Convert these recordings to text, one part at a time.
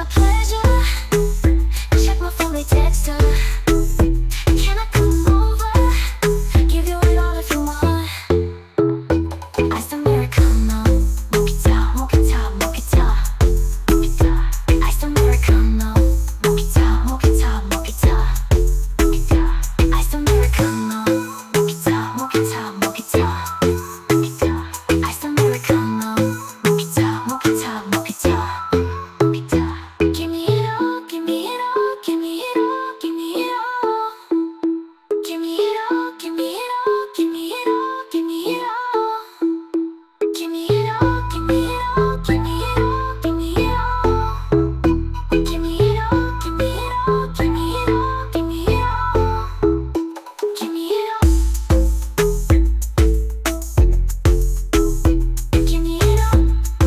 pleasure. Check my phone, they text her. Can I come over? Give you it all if you want. Iced Americano, mochita, mochita, mochita, mochita. Iced Americano, mochita, mochita, mochita, mochita. Iced Americano, mochita, mochita, mochita, mochita. Iced Americano, mochita, mochita, mochita, mochita. Give me it all, give me it all, give me it all, give me it all. Give me it all, give me it all, give me it all, give me it all. Give me it all, give me it all, give me it all, give me it all. Give me it all, give me it all, give me it all, give me it all. Give me it all. Give me it all.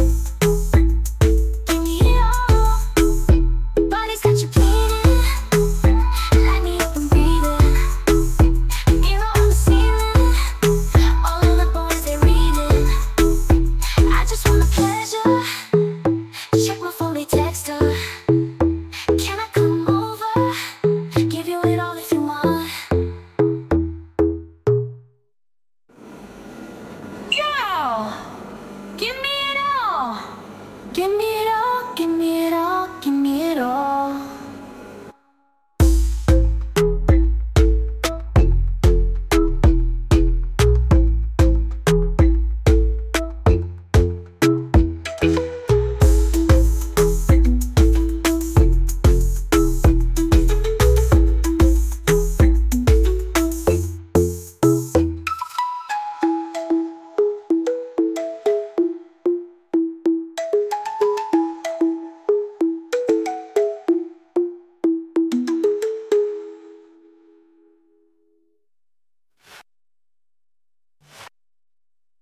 Give me it all. Body's got you bleeding. Light me up and breathe it. Mirror on the ceiling. All of the boys, they reading. I just want a pleasure. Check my phone, they text her. Can I come over? Give you it all if you want. Yo! Give me it all! Give me it all, give me it all.